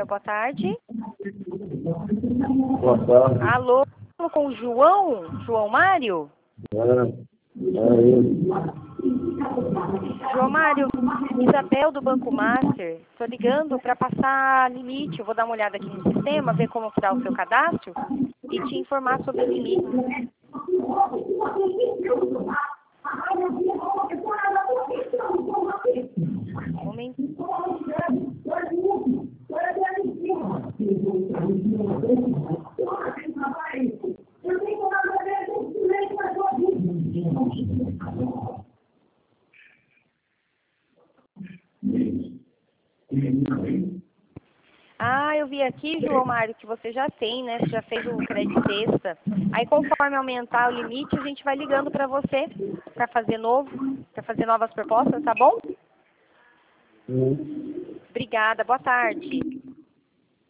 Financeira, boa tarde. Boa tarde. Alô, com o João Mário? João Mário, Isabel do Banco Master, estou ligando para passar limite. Eu vou dar uma olhada aqui no sistema, ver como está o seu cadastro e te informar sobre o limite. Um momento. Ah, eu vi aqui, João Mário, que você já tem, né? Você já fez o crédito sexta. Aí, conforme aumentar o limite, a gente vai ligando para você para fazer novas propostas, tá bom? Obrigada, boa tarde.